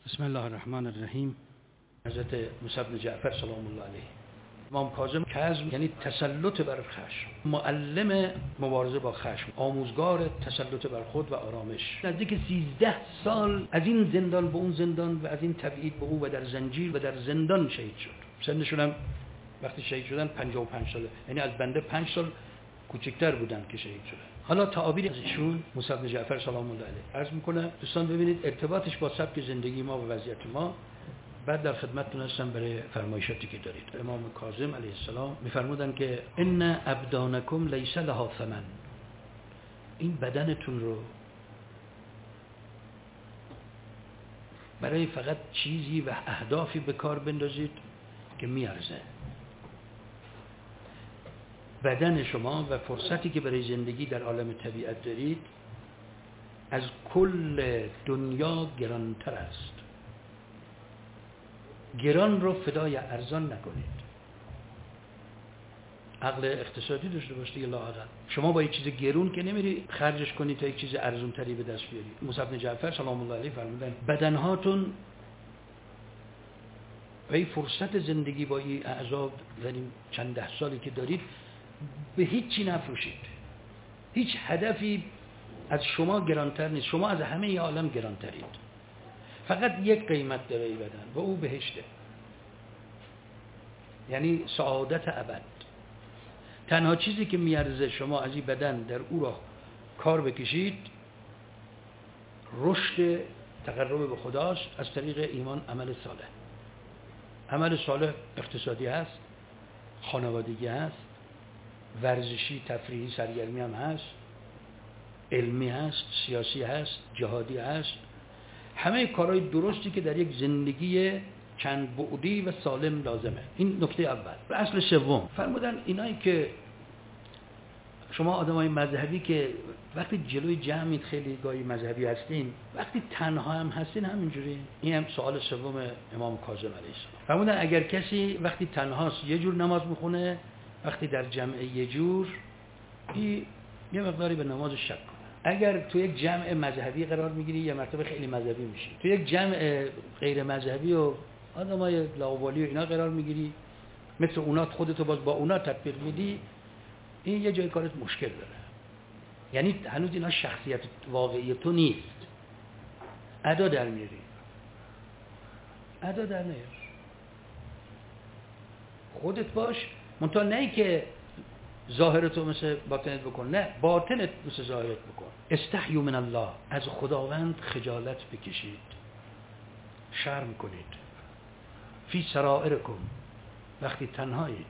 بسم الله الرحمن الرحیم. حضرت موسی بن جعفر سلام الله علیه. امام کاظم کظم یعنی تسلط بر خشم، معلم مبارزه با خشم، آموزگار تسلط بر خود و آرامش. نزدیک 13 سال از این زندان به اون زندان و از این تبعید به او و در زنجیر و در زندان شهید شد. سنشون هم وقتی شهید شدن 55 ساله، یعنی از بنده 5 سال کوچکتر بودن که شهید شدن. حالا تعابیر از ایشون موسی بن جعفر سلام الله علیه عرض میکنم دوستان ببینید ارتباطش با سبک زندگی ما و وضعیت ما. بعد در خدمتتون هستم برای فرمایشاتی که دارید. امام کاظم علیه السلام میفرمودن که ان ابدانکم لیس لها ثمن، این بدنتون رو برای فقط چیزی و اهدافی به کار بندازید که میارزه. بدن شما و فرصتی که برای زندگی در عالم طبیعت دارید از کل دنیا گرانتر است. گران رو فدای ارزان نکنید. عقل اقتصادی داشته باشید یا لااقل. شما با یک چیز گرون که نمیری خرجش کنید تا یک چیز ارزون تری به دست بیارید. موسی بن جعفر سلام الله علیه فرمودن بدنهاتون و این فرصت زندگی با این اعضا در این چند ده سالی که دارید به هیچی نفروشید. هیچ هدفی از شما گرانتر نیست. شما از همه عالم گرانترید. فقط یک قیمت داره این بدن و او بهشته، یعنی سعادت ابد. تنها چیزی که میارزه شما از این بدن در او راه کار بکشید رشد تقرب به خداست از طریق ایمان. عمل صالح، عمل صالح اقتصادی هست، خانوادگی هست، ورزشی تفریحی سرگرمی هم هست، علمی هست، سیاسی هست، جهادی هست، همه کارهای درستی که در یک زندگی چند بعدی و سالم لازمه. این نکته اول. و اصل سوم فرمودن اینایی که شما آدمای مذهبی که وقتی جلوی جمعید خیلی گاهی مذهبی هستین، وقتی تنها هم هستین همینجوری. این هم سوال سوم امام کاظم علیه السلام. فرمودن اگر کسی وقتی تنهاست یه جور نماز میخونه، وقتی در جمع یه جور، یه مقداری به نمازش شک کنه. اگر تو یک جمع مذهبی قرار میگیری یه مرتبه خیلی مذهبی میشی، تو یک جمع غیر مذهبی و آدمای لاابالی و اینا قرار میگیری، مثل اونا خودتو باز با اونا تطبیق میدی، این یه جای کارت مشکل داره. یعنی هنوز اینا شخصیت واقعی تو نیست. ادا در میاری، ادا در نیار. خودت باش، منتها نه که ظاهرتو مثل باطنت بکن، نه باطنت مثل ظاهرت بکن. استحیوا من الله، از خداوند خجالت بکشید، شرم کنید. فی سرائرکم، وقتی تنهایید.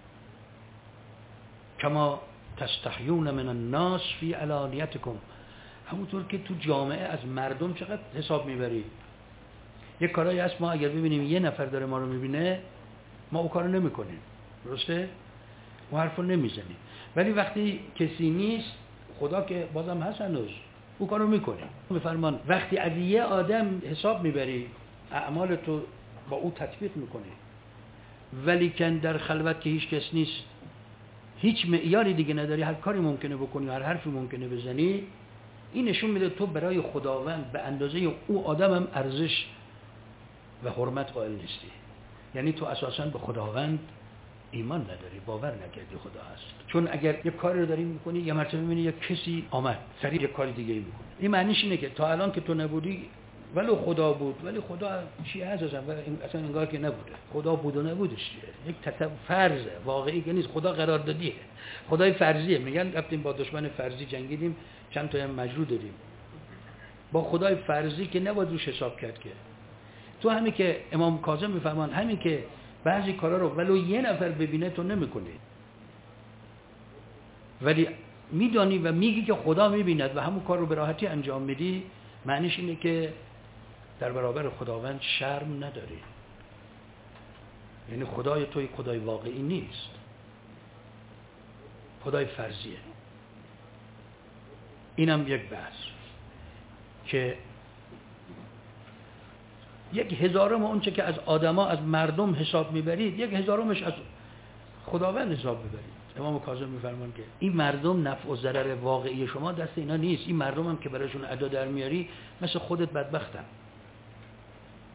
کما تستحیون من الناس فی علانیتکم، همونطور که تو جامعه از مردم چقدر حساب میبرید. یک کارایی هست ما اگر ببینیم یه نفر داره ما رو میبینه ما او کارو نمیکنیم، درسته؟ ما حرفو نمیزنیم. ولی وقتی کسی نیست، خدا که بازم هست هنوز، او کارو میکنه. بفرمان وقتی از یه آدم حساب میبری، اعمال تو با او تطبیق میکنی، ولی کن در خلوت که هیچ کس نیست، هیچ معیاری دیگه نداری، هر کاری ممکنه بکنی، هر حرفی ممکنه بزنی، این نشون میده تو برای خداوند به اندازه او آدم هم ارزش و حرمت قائل نیستی. یعنی تو اساساً به خداوند ایمان نداری، باور نکردی خدا هست. چون اگر یه کاری رو داری میکنی، یه مرتبه میبینی یه کسی آمد سریع یه کاری دیگه میکنه، این معنیش اینه که تا الان که تو نبودی ولو خدا بود، ولی خدا چی هست اصلا انگار که نبوده. خدا بود و نبودش چیه؟ یک فرض واقعی که نیست. خدا قراردادیه، خدای فرضیه. میگن رفتیم با دشمن فرضی جنگیدیم، چند تا هم مجروح دادیم. با خدای فرضی که نباید روش حساب کرد. که تو همین که امام کاظم میفهمان، همین که بعضی کارا رو ولو یه نفر ببینه تو نمیکنی، ولی میدانی و میگی که خدا میبیند و همون کار رو به راحتی انجام میدی، معنیش اینه که در برابر خداوند شرم نداری. یعنی خدای توی خدای واقعی نیست، خدای فرضیه. اینم یک بحث که 1/1000 اون چه که از آدما از مردم حساب میبرید، 1/1000 از خداوند حساب ببرید. امام کاظم میفرمان که این مردم نفع و ضرر واقعی شما دست اینا نیست. این مردم هم که برایشون ادا در میاری مثل خودت بدبختن.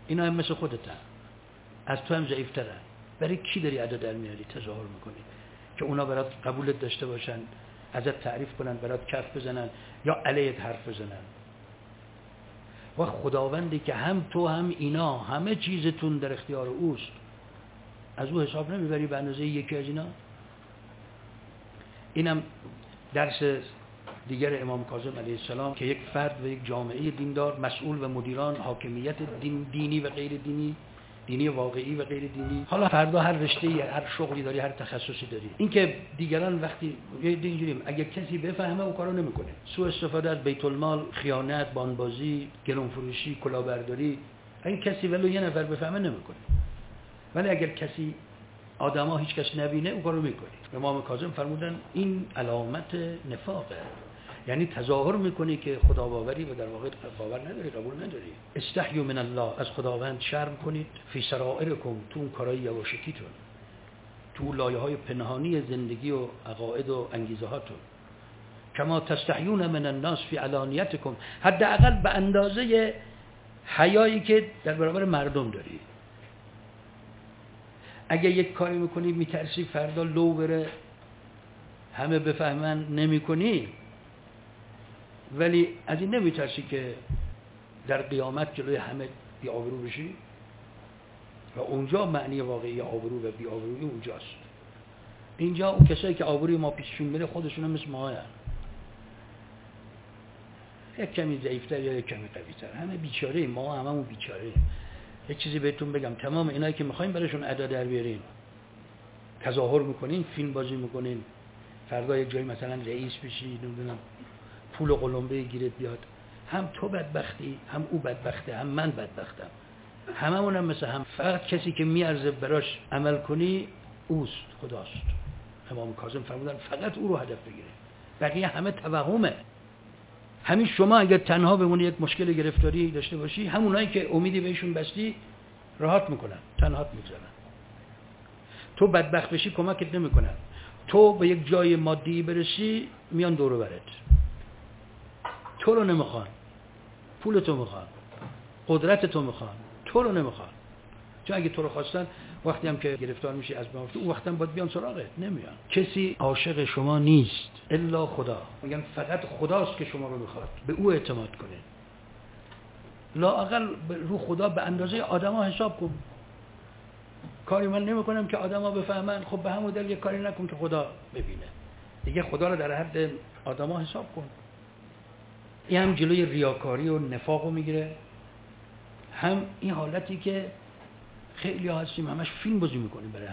اینا هم مثل خودتن، از تو هم ضعیف‌ترن. برای کی داری ادا در میاری تظاهر میکنی که اونا برات قبولت داشته باشن، ازت تعریف کنن، برات کف بزنن یا علیت حرف بزنن؟ و خداوندی که هم تو هم اینا همه چیزتون در اختیار اوست، از او حساب نمیبری به اندازه یکی از اینا؟ اینم درس دیگر امام کاظم علیه السلام که یک فرد و یک جامعه دیندار مسئول و مدیران حاکمیت دینی و غیر دینی، دینی واقعی و غیر دینی، حالا فردا هر رشته‌ای، هر شغلی داری، هر تخصصی داری، این که دیگران وقتی اینجوریم اگه کسی بفهمه اون کارو نمیکنه، سوء استفاده از بیت المال، خیانت، بانبازی، گرون فروشی، کلاهبرداری، این کسی ولو یه نفر بفهمه نمیکنه. ولی اگر کسی آدما هیچ کس نبینه اون کارو میکنه. امام کاظم فرمودن این علامت نفاقه، یعنی تظاهر میکنی که خدا باوری و در واقع باور نداری، قبول نداری. استحیوا من الله، از خداوند شرم کنید، فی سرائرکم، تو اون کارهای یواشکیتون، تو لایه‌های پنهانی زندگی و عقاید و انگیزه هاتون. کما تستحیون من الناس فی علانیتکم، حداقل به اندازه حیایی که در برابر مردم داری. اگه یک کاری میکنی میترسی فردا لو بره همه بفهمن نمیکنی، ولی از این نمیترسی که در قیامت جلوی همه بی آبرو بشی؟ و اونجا معنی واقعی آبرو و بی آبرویی اونجاست. اینجا اون کسایی که آبروی ما پیششون میره خودشون هم مثل ما هستن، یک کمی ضعیفتر یا یک کمی قوی‌تر، همه بیچاره، ما هممون بیچاره. یک چیزی بهتون بگم، تمام اینایی که میخواین براشون ادا در بیارین، تظاهر میکنین، فیلم بازی میکنین، فردا یک جایی مثلا رئیس بشی، نمیدونم پول و قلمبه گیرت بیاد، هم تو بدبختی، هم او بدبخته، هم من بدبختم، هممون هم مثل هم. فقط کسی که میارزه براش عمل کنی اوست، خداست. امام کاظم فرمودن فقط او رو هدف بگیره، بقیه همه توهمه. همین شما اگر تنها بمونی یک مشکل گرفتاری داشته باشی، همونایی که امیدی بهشون بستی راحت میکنن، تنهات میذارن. تو بدبخت بشی کمکت نمیکنن، تو به یک جای مادی برسی میان دور و برت، تو رو نمیخوان، پول تو میخوان، قدرت تو میخوان، تو رو نمیخوان. چون اگه تو رو خواستن وقتی هم که گرفتار میشی از بین، اون وقتی هم باید بیان سراغت، نمیان. کسی عاشق شما نیست الا خدا، میگن فقط خداست که شما رو میخواد، به او اعتماد کنید. لااقل رو خدا به اندازه آدما حساب کن. کاری من نمیکنم که آدما بفهمن، خب به همون دلیل یک کاری نکن که خدا ببینه دیگه. خدا رو در حد آدما حساب کن. این هم جلوی ریاکاری و نفاق رو میگیره، هم این حالتی که خیلی ها هستیم همش فیلم بازی میکنیم برای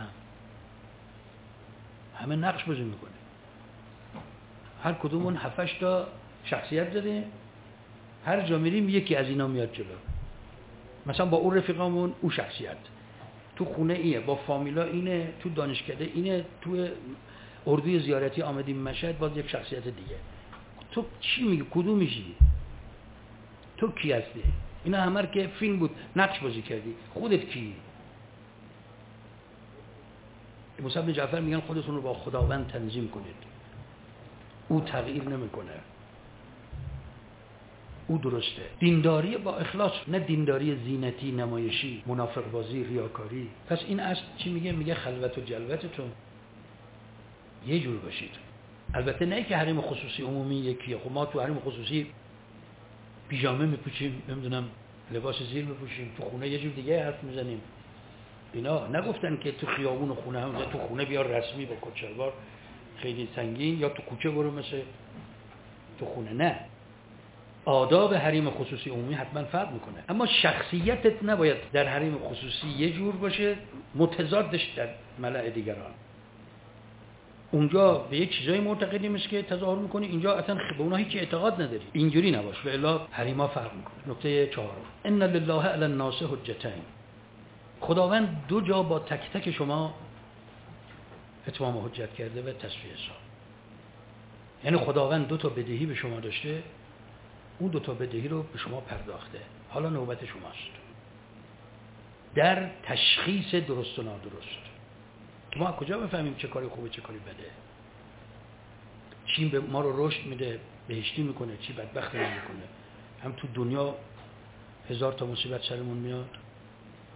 همه نقش بازی میکنیم، هر کدومون 7-8 تا شخصیت داریم، هر جا میریم یکی از اینا میاد جلو. مثلا با اون رفیقامون اون شخصیت، تو خونه اینه، با فامیلا اینه، تو دانشکده اینه، تو اردوی زیارتی آمدیم مشهد باز یک شخصیت دیگه. تو چی میگی؟ کدوم میشی؟ تو کی هستی؟ اینا همه که فیلم بود نقش بازی کردی، خودت کی؟ موسی بن جعفر میگن خودتون رو با خداوند تنظیم کنید، او تغییر نمیکنه، او درسته. دینداری با اخلاص، نه دینداری زینتی، نمایشی، منافق بازی، ریاکاری. پس این اصل چی میگه؟ میگه خلوت و جلوتتون یه جور باشید. البته نه که حریم خصوصی عمومی یکیه، خب ما تو حریم خصوصی پیژامه میپوشیم، نمیدونم لباس زیر میپوشیم، تو خونه یه جور دیگه حرف میزنیم. اینا نگفتن که تو خیابون و خونه هم، تو خونه بیا رسمی با کت شلوار خیلی سنگین، یا تو کوچه برو مثل تو خونه. نه، آداب حریم خصوصی عمومی حتما فرق میکنه، اما شخصیتت نباید در حریم خصوصی یه جور باشه متضادش در ملأ دیگران. اونجا به یک چیزای معتقدی مثل که تظاهر میکنی، اینجا اصلا به اونها هیچ اعتقاد نداری. اینجوری نباش، و الا حریما فرق میکنه. نکته 4: ان لله علی الناس حجتین. خداوند دو جا با تک تک شما اتمام حجت کرده و تصفیه حساب. یعنی خداوند 2 تا بدهی به شما داشته، اون 2 تا بدهی رو به شما پرداخته، حالا نوبت شماست در تشخیص درست و نادرست. ما از کجا بفهمیم چه کاری خوبه چه کاری بده؟ چی به ما رو رشد میده، بهشتی میکنه، چی بدبخت میکنه؟ هم تو دنیا 1000 تا مصیبت سرمون میاد،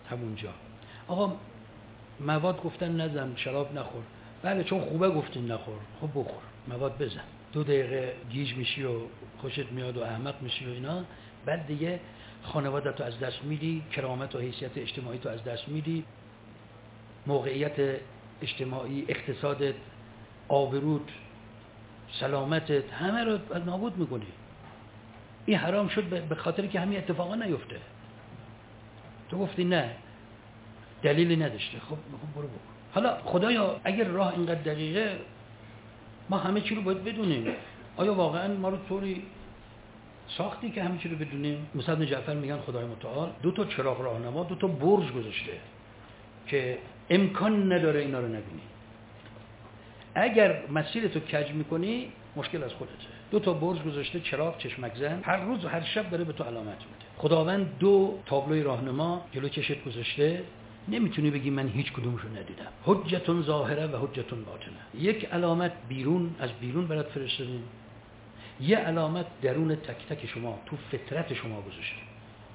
همونجا آقا مواد گفتن نزن، شراب نخور. بله چون خوبه گفتین نخور، خب بخور، مواد بزن. 2 دقیقه گیج میشی و خوشت میاد و احمق میشی و اینا، بعد دیگه خانوادت رو از دست میدی، کرامت و حیثیت اجتماعی تو از دست میدی، موقعیت اجتماعی، اقتصادت، آبروت، سلامتت، همه رو نابود میکنی. این حرام شد به خاطر که همین اتفاقا نیفته. تو گفتی نه، دلیلی نداشته، خب برو بکن. حالا خدایا اگر راه اینقدر دقیقه، ما همه چی رو باید بدونیم. آیا واقعا ما رو طوری ساختی که همه چی رو بدونیم؟ موسی بن جعفر میگن خدای متعال 2 تا چراغ راهنما، 2 تا برج گذاشته که امکان نداره اینا رو نبینی. اگر مسیرتو کج میکنی مشکل از خودته. 2 تا برج گذاشته، چراغ چشمک زن، هر روز و هر شب داره به تو علامت میده. خداوند 2 تابلوی راهنما جلو چشت گذاشته، نمیتونی بگی من هیچ کدومشو ندیدم. حجتون ظاهره و حجتون باطنه. یک علامت بیرون، از بیرون برات فرستادیم، یه علامت درون تک تک شما، تو فطرت شما گذاشتیم.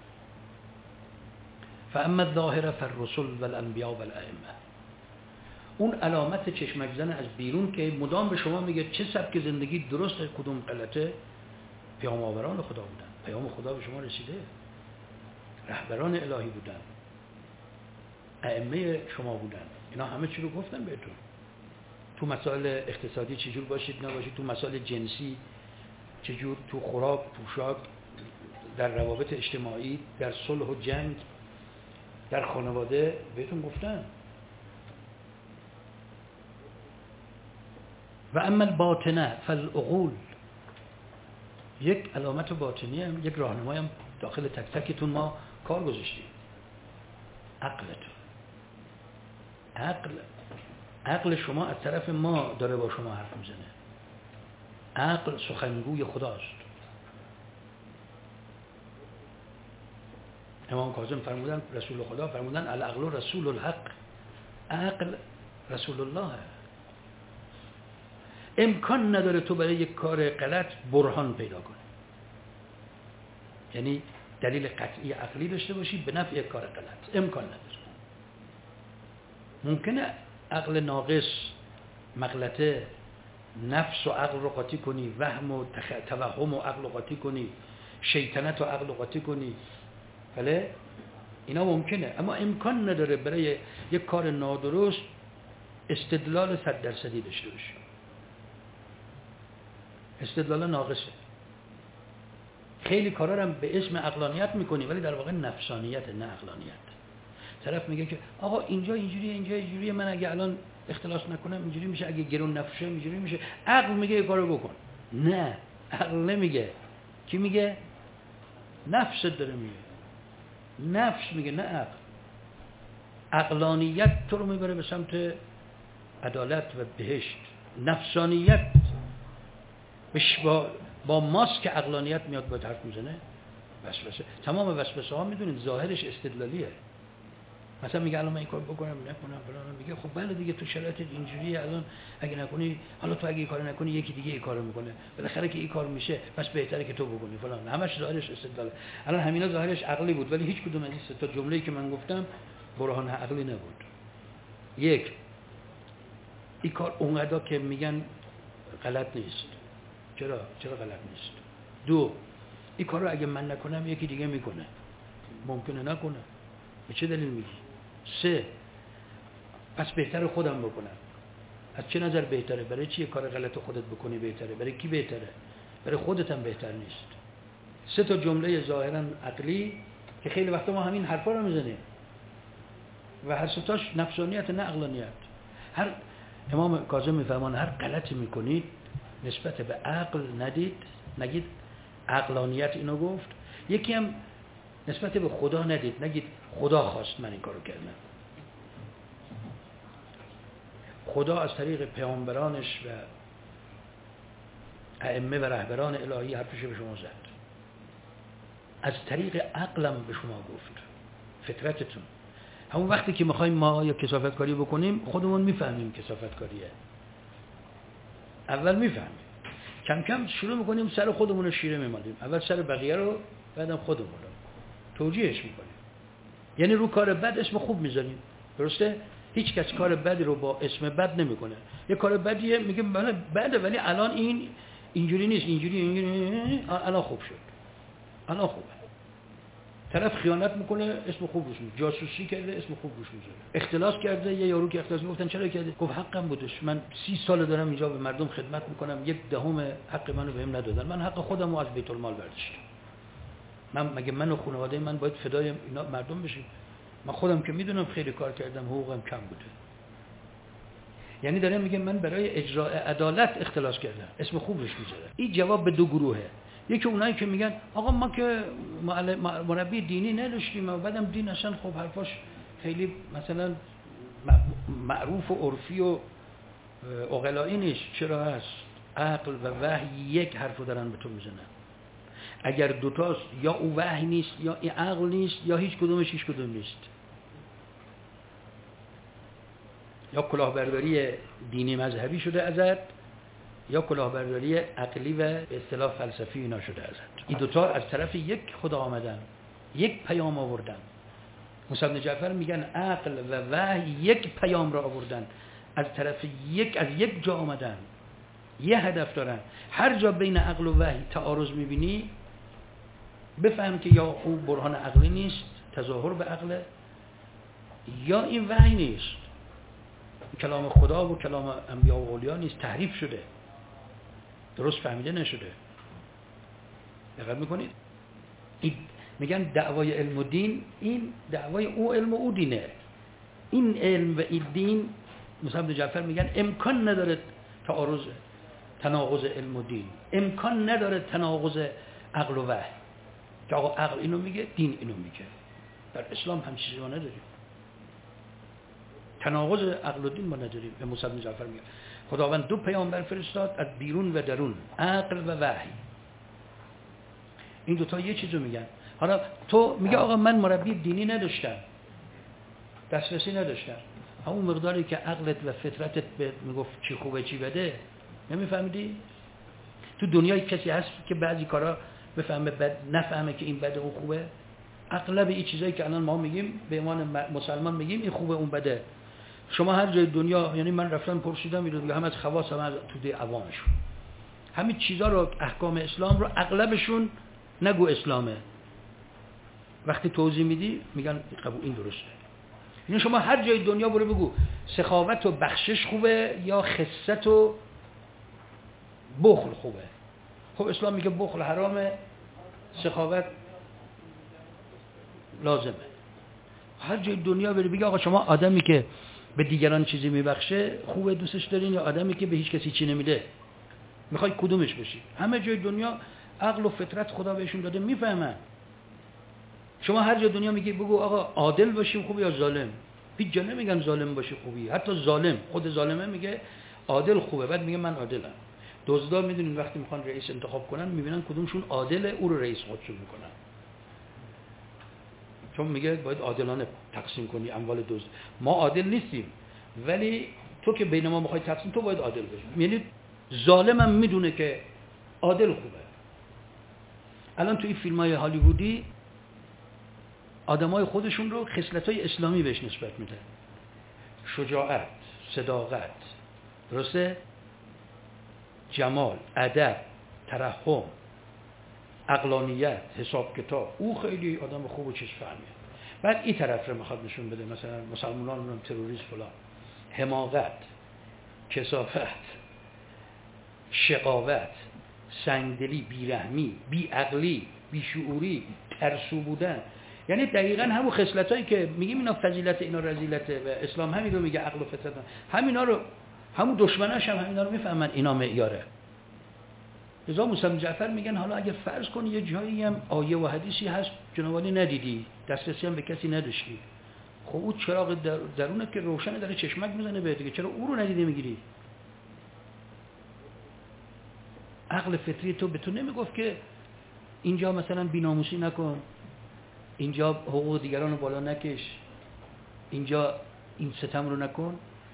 فاما الظاهره فالرسل والانبیاء والائمه. اون علامت چشمک زن از بیرون که مدام به شما میگه چه سبک زندگی درسته، کدوم غلطه، پیام آوران خدا بودن. پیام خدا به شما رسیده، رهبران الهی بودن، ائمه شما بودن. اینا همه چی رو گفتن بهتون. تو مسائل اقتصادی چجور باشید نباشید، تو مسائل جنسی چجور، تو خوراک، پوشاک، در روابط اجتماعی، در صلح و جنگ، در خانواده بهتون گفتن. و اما الباطنه فالعقول. یک علامت باطنی هم، یک راهنمایی هم داخل تک تکتون ما کار گذاشتیم. عقلتون. عقل شما از طرف ما داره با شما حرف میزنه. عقل سخنگوی خداست. امام کاظم فرمودن، رسول خدا فرمودن العقل رسول الحق. عقل رسول الله. امکان نداره تو برای یک کار غلط برهان پیدا کنی، یعنی دلیل قطعی عقلی داشته باشی به نفع یک کار غلط. امکان نداره. ممکنه عقل ناقص، مغلطه، نفس و عقل رو قاطی کنی، وهم و توهم و عقل رو قاطی کنی، شیطنت و عقل رو قاطی کنی، بله اینا ممکنه، اما امکان نداره برای یک کار نادرست استدلال 100% داشته باشی. استدلال ناقصه. خیلی کارا رو هم به اسم عقلانیت میکنی ولی در واقع نفسانیت، نه عقلانیت. طرف میگه که آقا اینجا اینجوریه، اینجا اینجوریه، من اگه الان اختلاس نکنم اینجوری میشه، اگه گرون نفشه اینجوری میشه. عقل میگه این کارو بکن. نه، عقل نمیگه. کی میگه؟ نفست داره میگه. نفس میگه، نه عقل. عقلانیت تو رو میبره به سمت عدالت و بهشت. نفسانیت با ماسک عقلانیت میاد با حرف میزنه. وسوسه. تمام وسوسه ها میدونید ظاهرش استدلالیه. مثلا میگه الان من این کار بکنم نکنم فلان، میگه خب بله دیگه تو شرایط اینجوریه، الان اگه نکنی، حالا تو اگه این کارو نکنی یکی دیگه این کارو میکنه، بالاخره که این کار میشه پس بهتره که تو بکنی فلان. همش ظاهرش استدلاله. الان همینا ظاهرش عقلی بود ولی هیچ کدوم از این سه تا جمله‌ای که من گفتم برهان عقلی نبود. یک، این کار اونقدر که میگن غلط نیست. چرا غلط نیست؟ دو، این کار رو اگه من نکنم یکی دیگه میکنه، ممکنه نکنه، به چه دلیل میگی؟ سه، پس بهتره خودم بکنم. از چه نظر بهتره؟ برای چی کار غلط خودت بکنی بهتره؟ برای کی بهتره؟ برای خودت هم بهتر نیست. سه تا جمله ظاهرا عقلی که خیلی وقتا ما همین حرفا رو میزنیم و هر سه تاش نفسانیت نه عقلانیت. هر امام کاظم میفرمان هر غلطی میکنید نسبت به عقل نگید عقلانیت اینو گفت. یکی هم نسبت به خدا ندید، نگید خدا خواست من این کارو کردم. خدا از طریق پیامبرانش و ائمه و رهبران الهی حرفش به شما زد. از طریق عقلم به شما گفت. فطرتتون. همون وقتی که میخوایم ما یا کثافت کاری بکنیم خودمون میفهمیم کثافت کاریه. اول میفهمیم. کم کم شروع میکنیم سر خودمون رو شیره میمالیم. اول سر بقیه رو، بعدم خودمون رو توجیهش میکنیم. یعنی رو کار بد اسم خوب میذاریم. درسته؟ هیچ کس کار بدی رو با اسم بد نمیکنه. یه کار بدیه میگه بله بده، ولی الان این اینجوری نیست، اینجوری الان خوب شد، الان خوبه. طرف خیانت میکنه اسم خوب روش میذاره، جاسوسی کرده اسم خوب روش میذاره، اختلاس کرده، یه یارو که اختلاس گفتن چرا کرده، گفت حقم بودش، من 30 سال دارم اینجا به مردم خدمت میکنم، 1/10 حق منو بهم ندادن، من حق خودم رو از بیت المال برداشتم. من و خانواده من باید فدای اینا مردم بشیم؟ من خودم که میدونم خیلی کار کردم، حقوقم کم بوده. یعنی داره میگه من برای اجرای عدالت اختلاس کردم، اسم خوب روش میذاره. این جواب به دو گروهه. یکی اونایی که میگن آقا ما که مربی دینی نداشتیم و بعدم دین اصلا خب حرفاش خیلی مثلا معروف و عرفی و عقلایی نیست. چرا هست؟ عقل و وحی یک حرفو دارن به تو میزنن. اگر دوتاست، یا او وحی نیست یا این عقل نیست، یا هیچ کدوم نیست. یا کلاهبرداری دینی مذهبی شده ازت، یا کلاهبرداری عقلی و به اصطلاح فلسفی اینا شده ازت. این دوتا از طرف یک خدا آمدن، یک پیام آوردن. موسی بن جعفر میگن عقل و وحی یک پیام را آوردن، از طرف از یک جا آمدن، یه هدف دارن. هر جا بین عقل و وحی تعارض میبینی بفهم که یا او برهان عقلی نیست، تظاهر به عقله، یا این وحی نیست، کلام خدا و کلام انبیا و اولیا نیست، تحریف شده، درست فهمیده نشده. دقت میکنید؟ میگن دعوای علم و دین، این دعوای او علم و او دینه. این علم و این دین، موسی بن جعفر میگن امکان نداره تناقض علم و دین، امکان نداره تناقض عقل و وحی، که آقا عقل اینو میگه، دین اینو میگه. در اسلام هم چیزی ما نداریم، تناقض عقل و دین ما نداریم. به موسی بن جعفر میگه خداوند 2 پیامبر فرستاد، از بیرون و درون، عقل و وحی. این دوتا یه چیزو میگن. حالا تو میگه آقا من مربی دینی نداشتم، دسترسی نداشتم، همون مقداری که عقلت و فطرتت میگفت چی خوبه چی بده نمیفهمیدی؟ تو دنیای کسی هست که بعضی کارا بفهمه بد، نفهمه که این بده اون خوبه؟ اغلب این چیزایی که الان ما میگیم به عنوان مسلمان میگیم این خوبه اون بده. شما هر جای دنیا، یعنی من رفتم پرسیدم اینو، هم از خواص هم از توده عوامشون، همین چیزا رو، احکام اسلام رو اغلبشون نگو اسلامه، وقتی توضیح میدی میگن قبول، این درسته. یعنی شما هر جای دنیا برو بگو سخاوت و بخشش خوبه یا خست و بخل خوبه. خب اسلام میگه بخل حرامه، سخاوت لازمه. هر جای دنیا بری بگی آقا شما آدمی که به دیگران چیزی میبخشه خوبه، دوستش دارین، یا آدمی که به هیچ کسی چی نمیده؟ میخوای کدومش بشی؟ همه جای دنیا عقل و فطرت خدا بهشون داده، میفهمن. شما هر جای دنیا میگی بگو آقا عادل باشیم خوبه یا ظالم، هیچ جا نمیگن ظالم باشی خوبی. حتی ظالم، خود ظالمه میگه عادل خوبه، بعد میگه من عادلم. دزدا میدونین وقتی میخوان رئیس انتخاب کنن میبینن کدومشون عادله، او رو رئیس خودشون میکنن، چون میگه باید عادلانه تقسیم کنی اموال دزد. ما عادل نیستیم، ولی تو که بین ما میخوای تقسیم، تو باید عادل باشی. یعنی ظالمم میدونه که عادل خوبه. الان تو این فیلم‌های هالیوودی آدمای خودشون رو خصلت‌های اسلامی بهش نسبت میدن، شجاعت، صداقت، درسته؟ جمال، ادب، ترحم، عقلانیت، حساب کتاب. او خیلی آدم خوب و چیز فهمیه. بعد این طرف رو میخواد نشون بده، مثلا مسلمانان رو تروریست فلان. حماقت، کثافت، شقاوت، سنگدلی، بیرحمی، بیعقلی، بیشعوری، ترسو بودن. یعنی دقیقاً همون خصلتایی که میگیم اینا فضیلت، اینا رذیلته، و اسلام همین رو میگه، عقل و فطرت، همینا رو، همون دشمناش هم همینا رو میفهمن اینا معیاره. لذا موسی بن جعفر میگن حالا اگه فرض کنی یه جایی هم آیه و حدیثی هست جنابالی ندیدی، دسترسی هم به کسی نداشتی، خب اون چراغ درونه که روشنه داره چشمک میزنه به دیگه، چرا او رو ندیده میگیری؟ عقل فطری تو به تو نمیگفت که اینجا مثلا بی‌ناموسی نکن، اینجا حقوق دیگران رو بالا نکش، اینجا این ستم رو نکن؟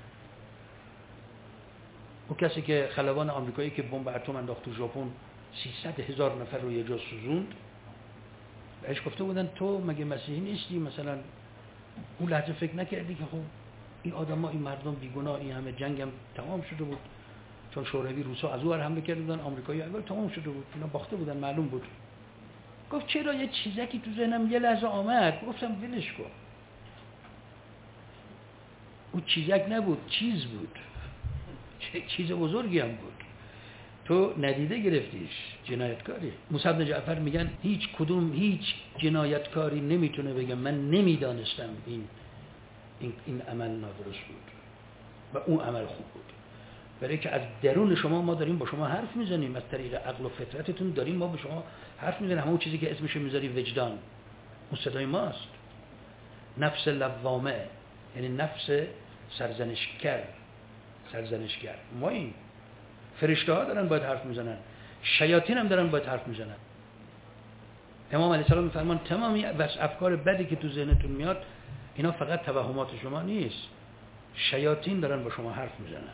اون کسی که خلبان آمریکایی که بمب اتم انداخت تو ژاپن 300,000 نفر رو یه جا سوزوند، بهش گفته بودن تو مگه مسیحی نیستی؟ مثلا اون لحظه فکر نکردی که خب این آدما، این مردم بیگناه، این همه جنگ هم تمام شده بود، چون شوروی روسا از اون حمله کرده بودن، آمریکایی‌ها اول تمام شده بود، اینا باخته بودن، معلوم بود. گفت چرا یه چیزکی تو ذهنم یه لحظه آمد، گفتم ولش کن. اون چیزک نبود، چیز بود، چیز بزرگی هم بود، تو ندیده گرفتیش، جنایتکاری. موسی بن جعفر میگن هیچ جنایتکاری نمیتونه بگه من نمیدانستم این عمل نادرست بود و اون عمل خوب بود. برای که از درون شما ما داریم با شما حرف میزنیم، از طریق عقل و فطرتتون داریم ما با شما حرف میزنیم. همون چیزی که اسمش میذاری وجدان، اون صدای ماست. نفس لوامه یعنی نفس سرزنشگر ما. این فرشته ها دارن باید حرف میزنن، شیاطین هم دارن باید حرف میزنن. امام علیه السلام میفرمان تمامی افکار بدی که تو ذهنتون میاد اینا فقط توهمات شما نیست، شیاطین دارن با شما حرف میزنن،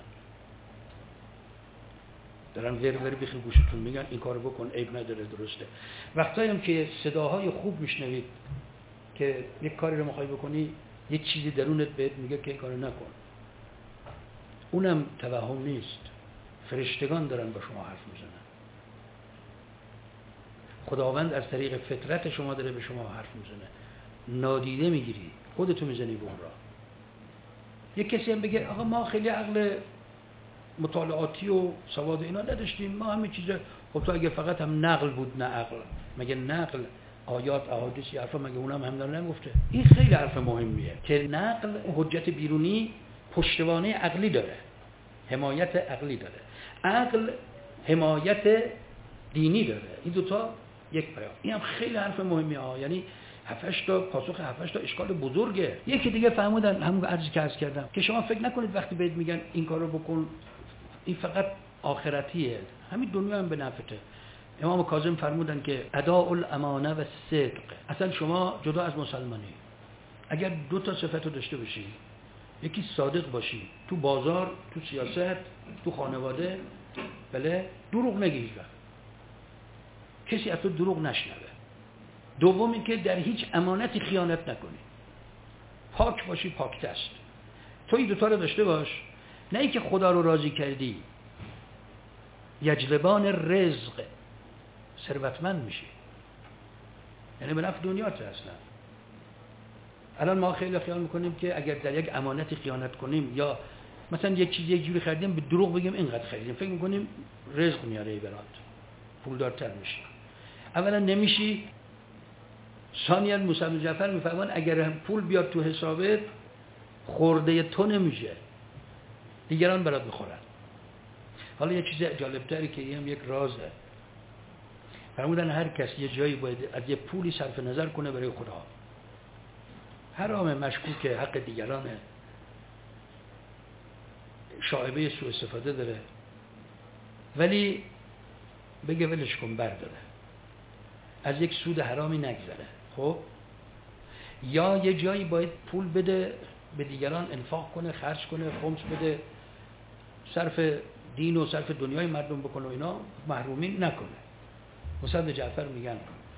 دارن ور بخی گوشتون میگن این کارو بکن، عیب نداره، درسته. وقتایی هم که صداهای خوب میشنوید که یک کاری رو میخوای بکنی، یه چیزی درونت بهت میگه که این کارو نکن، اونم توهم نیست، فرشتگان دارن با شما حرف میزنن. خداوند از طریق فطرت شما داره به شما حرف میزنه، نادیده میگیری، خودتو میزنی به اون راه. یک کسی هم بگه آقا ما خیلی عقل مطالعاتی و سواد اینا نداشتیم، ما همه چیز. خب تو اگه فقط هم نقل بود، نه عقل، مگه نقل آیات احادیث حرفا مگه اونم هم داره نگفته؟ این خیلی حرف مهمیه که نقل حجت بیرونی پشتوانه عقلی داره، حمایت عقلی داره، عقل حمایت دینی داره، این دوتا یک پیام. این هم خیلی حرف مهمیه ها، یعنی 7 تا پاسخ 7 تا اشکال بزرگه. یکی دیگه فهموندن همون عرضی که عرض کردم که شما فکر نکنید وقتی بهت میگن این کارو بکن این فقط آخرتیه، همین دنیا هم به نفعته. امام کاظم فرمودن که اداء الامانه و صدق، اصلا شما جدا از مسلمانی اگر 2 تا صفت رو داشته باشی، یکی صادق باشی تو بازار، تو سیاست، تو خانواده، بله، دروغ نگی، کسی از تو دروغ نشنوه. دومی که در هیچ امانتی خیانت نکنی، پاک باشی، پاک دست. تو این 2 تا رو داشته باش، نه اینکه خدا رو راضی کردی، یجلبان رزق، ثروتمند میشی، یعنی به نفع دنیات اصلا. الان ما خیلی خیال میکنیم که اگر در یک امانتی خیانت کنیم یا مثلا یک چیزی یک جوری خریدیم به دروغ بگیم اینقدر خریدیم، فکر میکنیم رزق میاره برات، پولدارتر میشی. اولا نمیشی، ثانیاً موسی بن جعفر میفهمن اگر پول بیاد تو حسابت خورده تو نمیشه، دیگران برات میخورن. حالا یه چیز جالبتری که این هم یک رازه، فرمودن هر کس یه جایی باید از یه پولی صرف نظر کنه برای خدا، حرامه، مشکوکه، حق دیگرانه، شائبه سوء استفاده داره، ولی بگه ولش کن، برداره، از یک سود حرامی نگذره. خب یا یه جایی باید پول بده به دیگران، انفاق کنه، خرج کنه، خمس بده، صرف دین و صرف دنیای مردم بکنه و اینا، محرومین نکنه. موسی بن جعفر میگن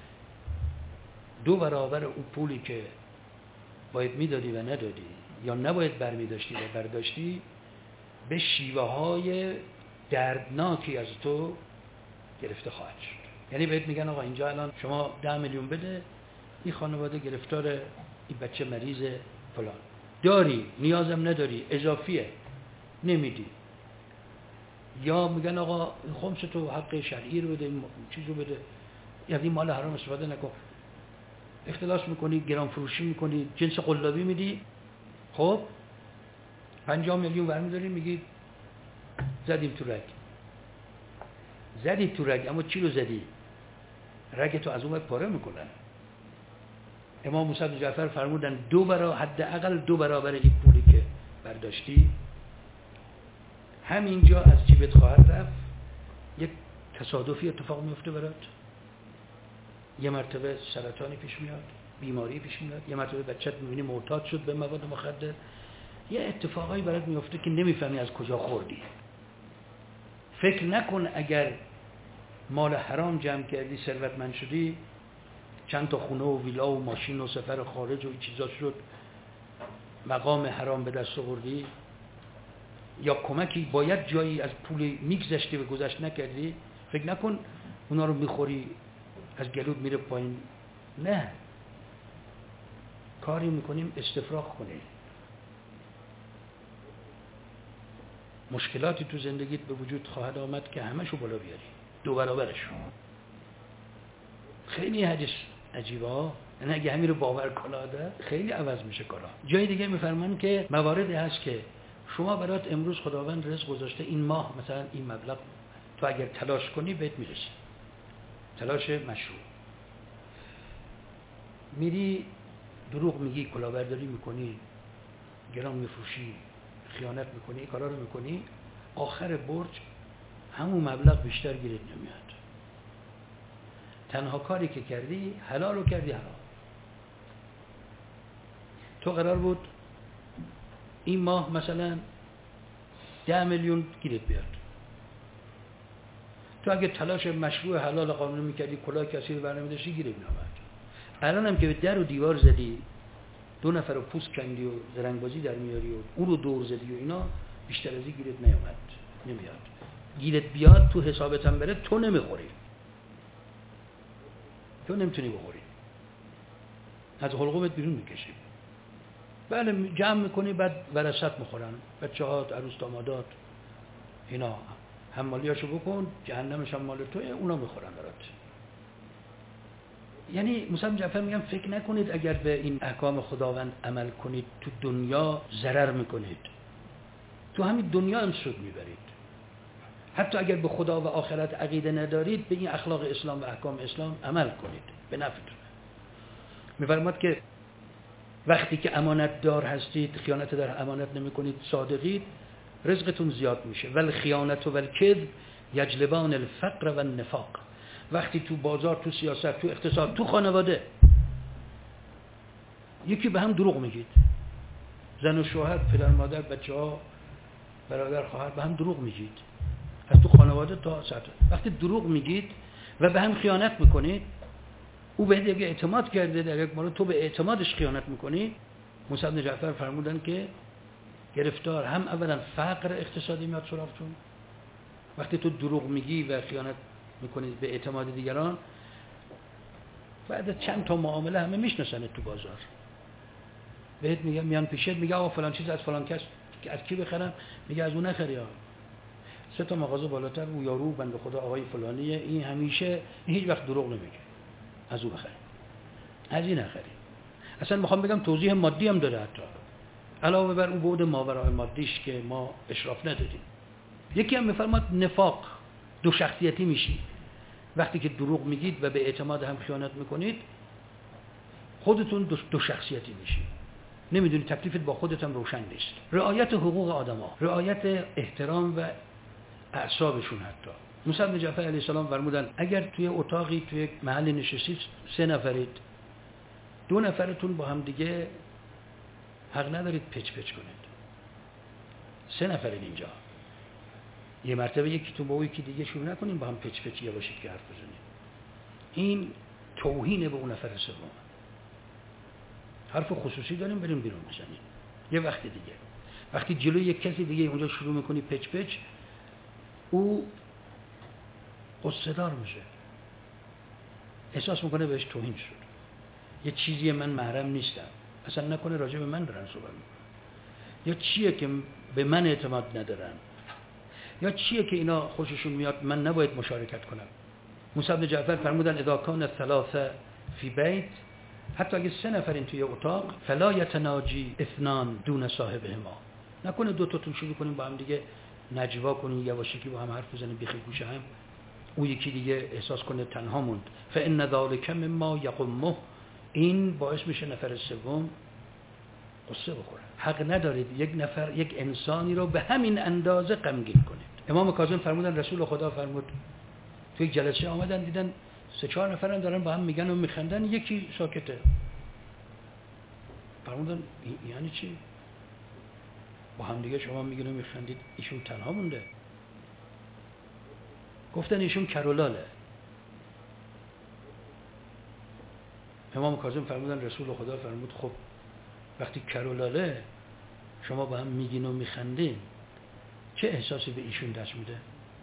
2 برابر اون پولی که باید میدادی و ندادی یا نباید برمیداشتی و برداشتی، به شیوه های دردناکی از تو گرفته خواهد شد. یعنی بهت میگن آقا اینجا الان شما 10 میلیون بده، این خانواده گرفتار، این بچه مریض فلان، داری نیازم نداری، اضافیه نمیدی. یا میگن آقا خمس تو حق شرعی رو بده، چیزو بده، یعنی مال حرام استفاده نکن، اختلاس میکنی، گران فروشی میکنی، جنس قلابی میدی. خب 50 میلیون برمیداری میگی زدیم تو رگ، زدی تو رگ، اما چی رو زدی؟ رگ تو از اون پاره میکنن. امام موسی بن جعفر فرمودن حداقل 2 برابر این پولی که برداشتی همینجا از جیبت خواهد رفت. یک تصادفی اتفاق میفته برات، یه مرتبه سرطانی پیش میاد، بیماری پیش میاد، یه مرتبه بچت میبینی معتاد شد به مواد مخدر، یه اتفاقایی برات میفته که نمیفهمی از کجا خوردی. فکر نکن اگر مال حرام جمع کردی، ثروتمند شدی، چند تا خونه و ویلا و ماشین و سفر خارج و این چیزا شد، مقام حرام به دست آوردی یا کمکی باید جایی از پول میگذشتی و گذشت نکردی، فکر نکن اونا رو میخوری از گلود میره پایین. نه، کاری میکنیم استفراغ کنی. مشکلاتی تو زندگیت به وجود خواهد آمد که همشو بالا بیاری، 2 برابرش. خیلی حدیث عجیبه ها، یعنی اگه همین رو باور کنه آدم خیلی عوض میشه کارا. جای دیگه میفرمان که مواردی هست که شما برات امروز خداوند رزق گذاشته، این ماه مثلا این مبلغ تو اگر تلاش کنی بهت میرسه، تلاش مشروع. میری دروغ میگی، کلاهبرداری میکنی، گران میفروشی، خیانت میکنی، این کارا رو میکنی، آخر برج همون مبلغ بیشتر گیرت نمیاد. تنها کاری که کردی حلال رو کردی حرام. تو قرار بود این ماه مثلا 10 میلیون گیرت بیاد، تو اگه تلاش مشروع حلال قانونی میکردی، کلاه کسی رو برنمیداشتی، گیرت میامد. الان هم که به در و دیوار زدی، 2 نفر رو پوست کندی و زرنگبازی در میاری و اون رو دور زدی و اینا، بیشتر از این گیرت نیامد، نمیاد. گیرت بیاد تو حسابت هم بره، تو نمیخوری، تو نمیتونی بخوری، از حلقومت بیرون میکشی. بله جمع میکنی، بعد ورثت میخورن، بچه‌هات، عروس دامادات، اینا حمالیاشو بکن، جهنمش هم مال توئه، اونا میخورن برات. یعنی موسی جعفر میگم فکر نکنید اگر به این احکام خداوند عمل کنید تو دنیا ضرر میکنید، تو همین دنیا هم سود میبرید. حتی اگر به خدا و آخرت عقیده ندارید، به این اخلاق اسلام و احکام اسلام عمل کنید، به نفعتونه. میفرماد که وقتی که امانت دار هستید، خیانت در امانت نمی کنید، صادقید، رزقتون زیاد میشه. ول خیانت و الکذب یجلبان الفقر و النفاق. وقتی تو بازار، تو سیاست، تو اقتصاد، تو خانواده یکی به هم دروغ میگید، زن و شوهر، پدر مادر، بچه‌ها، برادر خواهر، به هم دروغ میگید، از تو خانواده تا سطح. وقتی دروغ میگید و به هم خیانت میکنید، او به دیگه اعتماد کرده، در یک مورد تو به اعتمادش خیانت میکنی. موسی بن جعفر فرمودن که گرفتار هم اولا فقر اقتصادی میاد سراغتون، وقتی تو دروغ میگی و خیانت میکنید به اعتماد دیگران، بعد چند تا معامله همه میشناسن تو بازار، بهت میگم، میان پیشت میگه آقا فلان چیز از فلان کس، از کی بخرم؟ میگه از اون نخری ها، 3 تا مغازه بالاتر او یارو بنده خدا آقای فلانیه، این همیشه، این هیچ وقت دروغ نمیگه، از او بخریم، از این نخریم. اصلا میخوام بگم توضیح مادی هم داره، حتی علاوه بر اون بعد ماورای مادیش که ما اشراف ندادیم. یکی هم میفرماد نفاق، 2 شخصیتی میشی. وقتی که دروغ میگید و به اعتماد هم خیانت میکنید، خودتون 2 شخصیتی میشی، نمیدونی، تکلیفت با خودت هم روشن نیست. رعایت حقوق آدما، رعایت احترام و اعصابشون. حتی موسی بن جعفر علیه السلام فرمودن اگر توی اتاقی، توی محل نشستید، 3 نفرید، 2 نفرتون با هم دیگه حق ندارید پچ کنید. 3 نفرید اینجا، یه مرتبه یکیتون با یکی دیگه شروع نکنیم با هم پچ یا باشید که حرف بزنید. این توهین به اون نفر سوم. حرف خصوصی داریم، بریم بیرون بزنیم. یه وقت دیگه وقتی جلوی یک کسی دیگه اونجا شروع میکنی پچ، او قصه‌دار میشه، احساس میکنه بهش توهین شد، یه چیزی من محرم نیستم، اصلا نکنه راجع به من دارن صحبت میکنن، یا چیه که به من اعتماد ندارن، یا چیه که اینا خوششون میاد من نباید مشارکت کنم. موسی بن جعفر فرمودن اذا کان الثلاثه فی بیت، حتی اگه 3 نفرین توی اتاق، فلا یتناجی اثنان دون صاحبهما، نکنه 2 تاتون شروع کنیم با هم دیگه نجوا کنیم، یواشکی با هم حرف بزنیم بیخی گوش هم، او یکی دیگه احساس کنه تنها موند. فان ذلک مما یقمه، این باعث میشه نفر سوم قصه بخوره. حق ندارید یک انسانی رو به همین اندازه غمگین کنید. امام کاظم فرمودن رسول خدا فرمود توی جلسه آمدن دیدن 3-4 نفرن دارن با هم میگن و میخندن، یکی ساکته. فرمودن یعنی چی؟ با هم دیگه شما میگن و میخندید، ایشون تنها مونده. گفتن ایشون کرولاله. امام کاظم فرمودن رسول خدا فرمود خب وقتی کرولاله شما با هم میگین و میخندین، چه احساسی به ایشون دست میده؟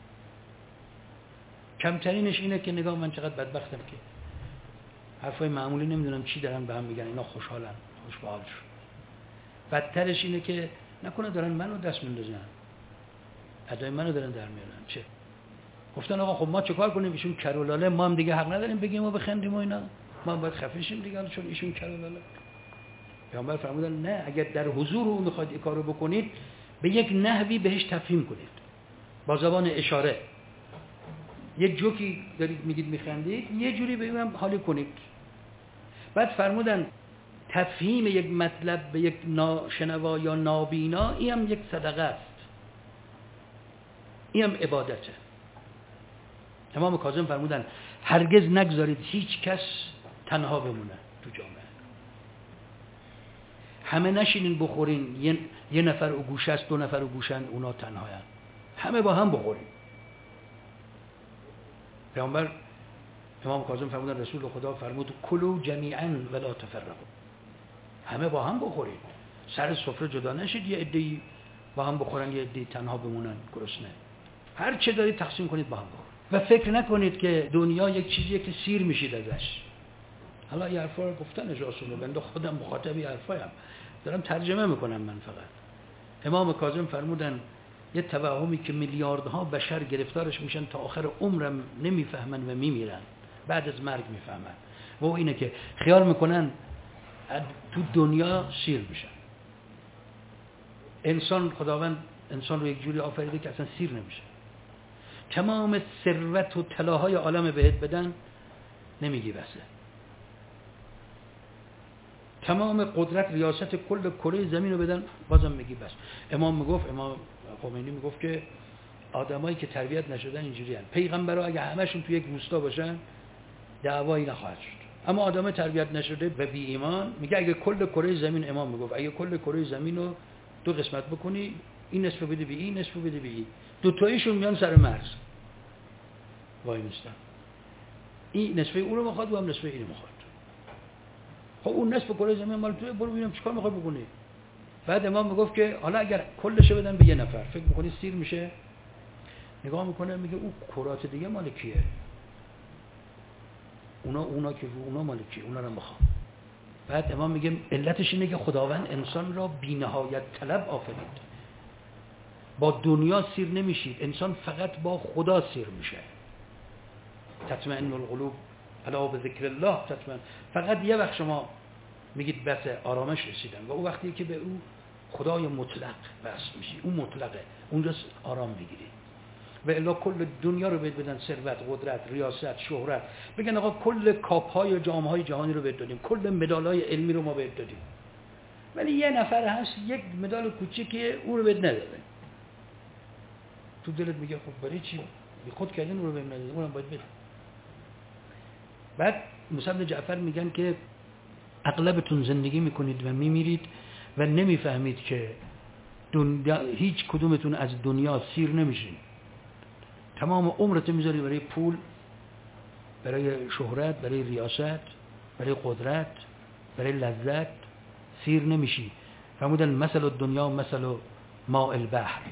کمترینش اینه که نگاه من چقدر بدبختم که حرفای معمولی نمیدونم چی دارن به هم میگن، اینا خوشحالن، خوش به حال شد. بدترش اینه که نکنه دارن منو دست میندازن، ادای منو دارن در میارن. چه گفتن آقا خب ما چه کار کنیم؟ ایشون کرولاله، ما هم دیگه حق نداریم بگیم و بخندیم و اینا، ما هم باید خفه شیم دیگه چون ایشون کرولاله. پیامبر فرمودن نه، اگر در حضور او میخواید این کارو بکنید به یک نحوی بهش تفهیم کنید، با زبان اشاره. یه جوکی دارید میگید میخندید، یه جوری به اونم حالی کنید. بعد فرمودن تفهیم یک مطلب به یک ناشنوا یا نابینا، این هم یک صدقه است، این هم عبادته. امام کاظم فرمودن هرگز نگذارید هیچ کس تنها بمونه تو جامعه. همه نشینین بخورین، یه نفر او گوشه است، دو نفر او گوشن، اونا تنهاین. همه با هم بخورین. پیامبر امام کاظم فرمودن رسول خدا فرمود کلوا جمیعا ولا تفرقوا، همه با هم بخورین، سر سفره جدا نشید، یه عده‌ای با هم بخورن یه عده‌ای تنها بمونن گرسنه. هر چه دارید تقسیم کنید با هم بخورید و فکر نکنید که دنیا یک چیزیه که سیر میشید ازش. حالا این حرفا رو گفتن اجازه بنده، خودم مخاطب این حرفایم، دارم ترجمه میکنم من فقط. امام کاظم فرمودن یه توهمی که میلیاردها بشر گرفتارش میشن تا آخر عمرم نمیفهمن و میمیرن، بعد از مرگ میفهمن، و اینه که خیال میکنن تو دنیا سیر میشن. انسان، خداوند انسان رو یک جوری آفریده که اصلا سیر نمیشه. تمام ثروت و طلاهای عالم بهت بدن نمیگی بسه. تمام قدرت ریاست کل کره زمین رو بدن بازم میگی بس. امام خمینی میگفت که آدمایی که تربیت نشدن اینجوری هستن. پیغمبرا اگه همشون تو یک روستا باشن دعوایی نخواهد شد، اما آدمای تربیت نشده و بی ایمان، میگه اگه کل کره زمین، امام میگفت اگه کل کره زمین رو دو قسمت بکنی، این نصف بده به این، نصف بده به این، دو تایشون میان سر مرز وای میستن، این نصف اون رو میخواد و هم نصف اینو میخواد. خب اون نصف کره زمین مال تو، برو ببینم چیکار میخوای بکنی. بعد امام میگفت که حالا اگر کلش بدن به یه نفر، فکر میکنی سیر میشه؟ نگاه میکنه میگه اون کرات دیگه مال کیه؟ اونا که اونا مال کیه؟ اونا رو میخوام. بعد امام میگه علتش اینه که خداوند انسان را بی‌نهایت طلب آفرید. با دنیا سیر نمیشید، انسان فقط با خدا سیر میشه. تطمئن القلوب الا بذکر الله تطمئن. فقط یه وقت شما میگید بس آرامش رسیدم، و اون وقتی که به او خدای مطلق بس میشی، اون مطلقه، اونجا آرام میگیری. و الا کل دنیا رو بهت بدن، ثروت، قدرت، ریاست، شهرت، بگن آقا کل کاپ‌های و جام‌های جهانی رو بهت دادیم، کل مدال‌های علمی رو ما بهت دادیم، ولی یه نفر هست یک مدال کوچیکه اون رو بهت نداده. تو دلت میگه خب برای چی؟ خود کردین اون رو بهم ندادین، اونم باید بده. بعد موسی بن جعفر میگن که اغلبتون زندگی میکنید و میمیرید و نمیفهمید که هیچ کدومتون از دنیا سیر نمیشین. تمام عمرت میذاری برای پول، برای شهرت، برای ریاست، برای قدرت، برای لذت، سیر نمیشی. فرمودن مثل الدنیا مثل ماء البحر،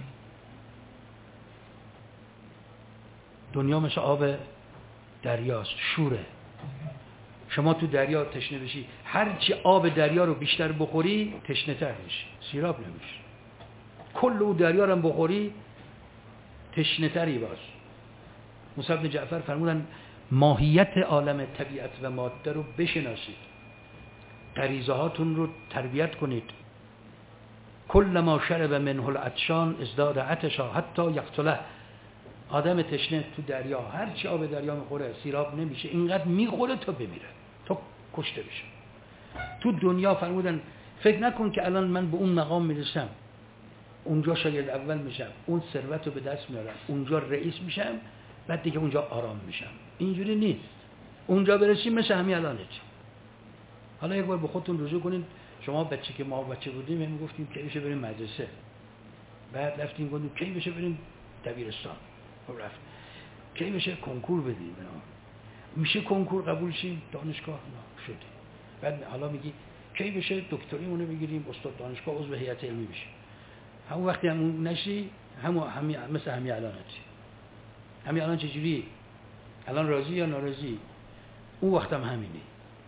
دنیا مثل آب دریاست، شوره. شما تو دریا تشنه بشی، هرچی آب دریا رو بیشتر بخوری تشنه تر میشی، سیراب نمیشی. کل او دریا رو بخوری تشنه تری باش. موسی بن جعفر فرمودن ماهیت عالم طبیعت و ماده رو بشناسید، غریزه هاتون رو تربیت کنید. کل ما شرب منه العطشان ازداد عطشا حتی یقتله. آدم تشنه تو دریا هرچی آب دریا میخوره سیراب نمیشه، اینقدر میخوره تا بمیره، تا کشته بشه. تو دنیا فرمودن فکر نکن که الان من به اون مقام میرسم، اونجا شاگرد اول میشم، اون ثروت رو به دست میارم، اونجا رئیس میشم، بعد دیگه اونجا آرام میشم. اینجوری نیست. اونجا برسیم مثل همین الانه. حالا یک بار به خودتون رجوع کنین. شما بچه که ما بچه بودیم هم گفتیم کی بشه بریم مدرسه، بعد رفتیم گفتیم کی بشه بریم دبیرستان، خب رفت کی بشه کنکور بدیم، میشه کنکور قبول شیم دانشگاه، نه شدیم. بعد حالا میگی کی بشه دکتریمونو بگیریم، استاد دانشگاه، عضو هیئت علمی بشیم. همون وقتی همون نشی، مثل همین الانتی. همین الان چجوری؟ الان راضی یا ناراضی؟ اون وقت هم همینی.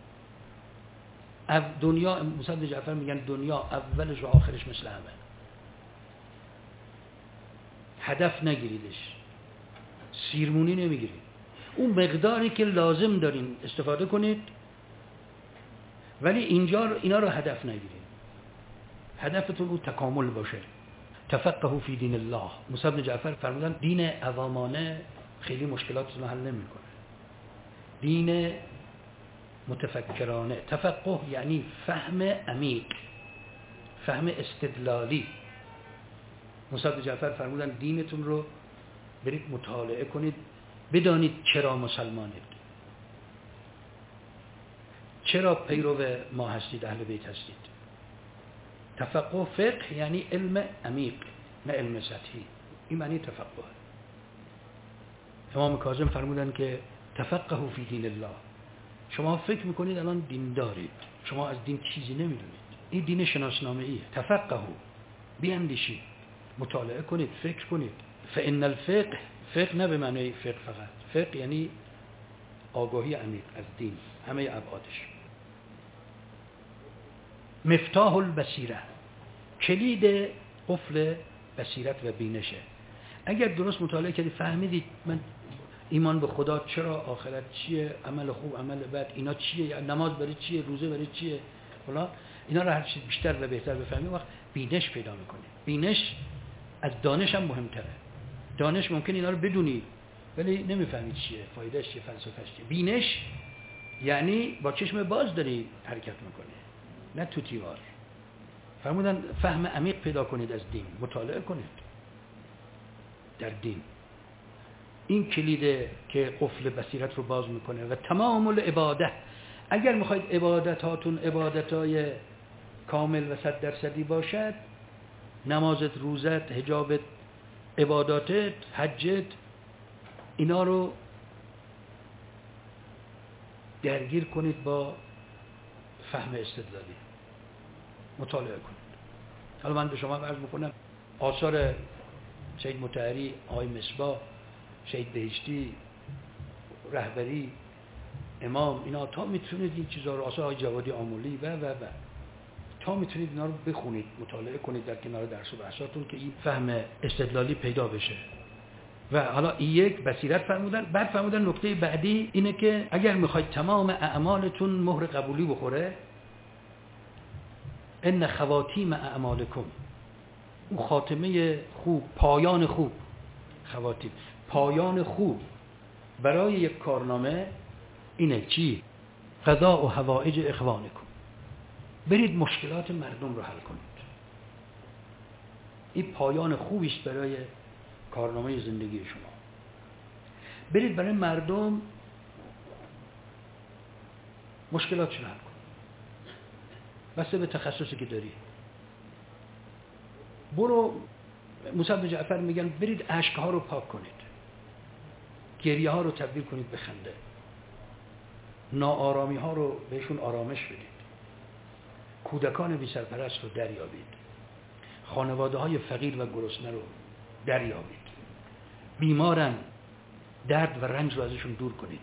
دنیا، موسی بن جعفر میگن دنیا اولش و آخرش مثل همه. هدف نگیریدش، سیرمونی نمیگیرید. اون مقداری که لازم دارین استفاده کنید، ولی اینا رو هدف نگیرید. هدفتون اون تکامل باشه. تفقهوا فی دین الله. موسی بن جعفر فرمودن دین عوامانه خیلی مشکلاتتون رو حل نمیکنه. دین متفکرانه، تفقه یعنی فهم عمیق، فهم استدلالی. موسی بن جعفر فرمودن دینتون رو برید مطالعه کنید، بدانید چرا مسلمانید، چرا پیرو ما هستید، اهل بیت هستید. تفقه فقه یعنی علم عمیق، نه علم سطحی. این معنی تفقه. امام کاظم فرمودن که تفقهوا فی دین الله. شما فکر میکنید الان دین دارید، شما از دین چیزی نمیدونید. این دین شناسنامه ایه. تفقهوا، بیاندیشید، مطالعه کنید، فکر کنید. فان الفقه، فقه نه به معنی فقه فقط، فقه یعنی آگاهی عمیق از دین، همه ابعادش. مفتاح البصیره، کلید قفل بصیرت و بینشه. اگر درست مطالعه کردید فهمیدید من ایمان به خدا چرا، آخرت چیه، عمل خوب عمل بد اینا چیه، نماز برای چیه، روزه برای چیه، فلان، اینا رو هر چیز بیشتر و بهتر بفهمید، وقت بینش پیدا میکنید. بینش از دانش هم مهمتره. دانش ممکن اینا رو بدونی ولی نمیفهمید چیه، فایدهش چیه، فلسفه‌اش چیه. بینش یعنی با چشم باز داری حرکت میکنی، نه تو تیوار. فرمودن فهم عمیق پیدا کنید از دین، مطالعه کنید در دین. این کلیده که قفل بصیرت رو باز میکنه. و تمام العباده، اگر میخواید عبادتاتون عبادتای کامل و 100% باشد، نمازت، روزت، حجابت، عباداتت، حجت، اینا رو درگیر کنید با فهم استدلالی، مطالعه کنید. حالا من به شما عرض میکنم آثار سید مطهری، آقای مصباح، شهید بهشتی، رهبری، امام، اینا تا میتونید این چیزا رو، آثار آقای جوادی آمولی و تا میتونید اینا رو بخونید، مطالعه کنید در کنار درس و بحثاتون که این فهم استدلالی پیدا بشه. و حالا این یک بصیرت فرمودن. بعد فرمودن نکته بعدی اینه که اگر میخواید تمام اعمالتون مهر قبولی بخوره، ان خواتیم اعمالکم، اون خاتمه خوب، پایان خوب، خواتیم، پایان خوب برای یک کارنامه اینه چی؟ قضاء و حوائج اخوانکم. برید مشکلات مردم رو حل کنید. این پایان خوبی است برای کارنامه زندگی شما. برید برای مردم مشکلاتشون حل کنید، بسته به تخصصی که داری. برو، موسی بن جعفر میگن برید اشک‌ها رو پاک کنید، گریه ها رو تبدیل کنید به خنده، ناآرامی ها رو بهشون آرامش بدید، کودکان بی سرپرست رو دریابید، خانواده های فقیر و گرسنه رو دریابید، بیمارن درد و رنج رو ازشون دور کنید.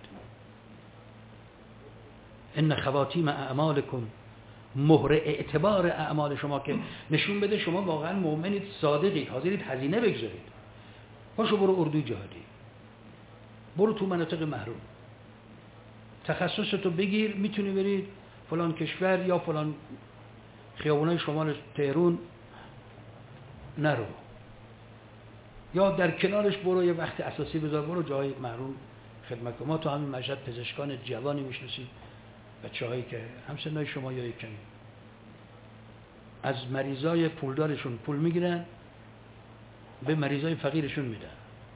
ان خواتیم اعمالکم، مهر اعتبار اعمال شما که نشون بده شما واقعا مؤمنید، صادقید، حاضرید هزینه بگذارید. پاشو برو اردوی جهادی، برو تو مناطق محروم، تخصصتو بگیر، میتونی برید فلان کشور یا فلان خیابونای شمال تهران نرو، یا در کنارش برو یه وقت اساسی بذار، برو جای محروم خدمت کن. ما تو همین مشهد پزشکان جوانی میشناسیم، بچه‌هایی که همسنای شما یا یک کمی، از مریضای پولدارشون پول میگیرن به مریضای فقیرشون میدن،